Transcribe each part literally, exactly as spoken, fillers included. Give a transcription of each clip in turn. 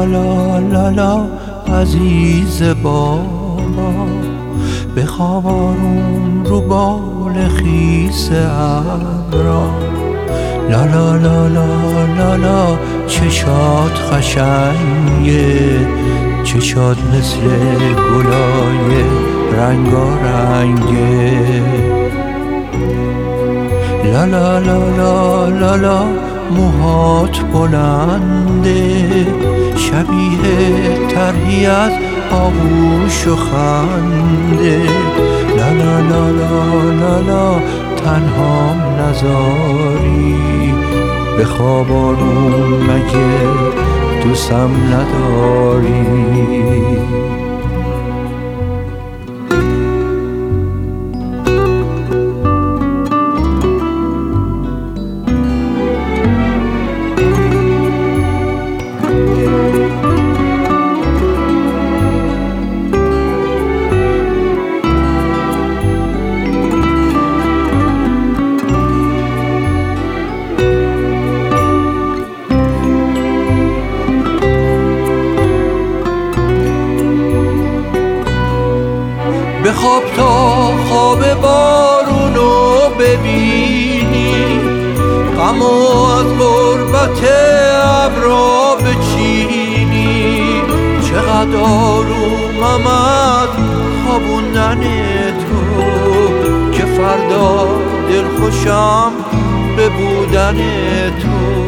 لا لا لا لا عزیز بابا، بخواب آروم رو بال خیس ابرا. لا لا لا لا لا لا چشات خشنگه، چشات مثل گلای رنگارنگه. لا لا لا لا لا لا موهات بلنده، شبیه طرحی از آغوش و خنده. لا لا لا لا لا لا تنهام نذاری، به خواب آروم مگه دوستم نداری؟ بخواب تا خواب بارونو ببینی، غم از غربت ابرا بچینی. چقدر آرومم از خوابوندن تو، که فردا دلخوشم به بودن تو.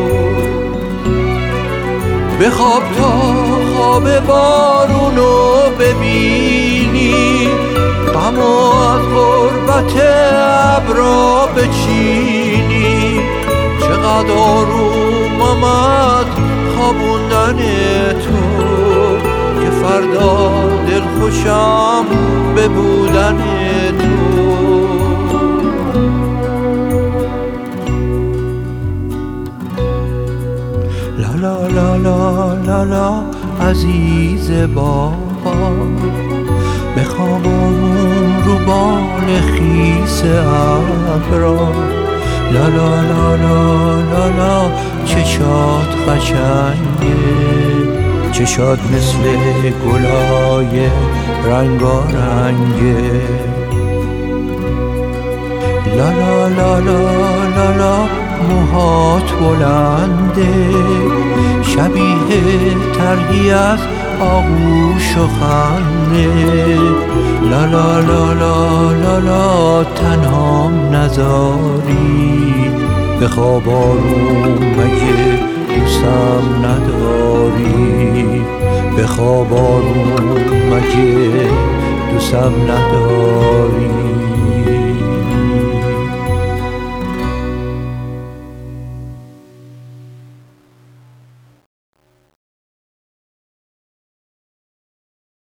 بخواب تا خواب بارونو ببینی، غم از غربت ابرا بچینی. چقدر آرومم از خوابوندن تو، که فردا دلخوشم به بودن تو. لا لا لا لا لا لا عزیز بابا، بخواب آروم رو بال خیس ابرا. لا لا لا لا لا لا چشات قشنگه، چشات مثل گلای رنگارنگه. لا لا لا لا لا لا موهات بلنده، شبیه طرحی از آغوش و خنده. لا لا لا لا لا لا تنهام نذاری، به خواب آروم مگه دوستم نداری؟ به خواب آروم مگه دوستم نداری؟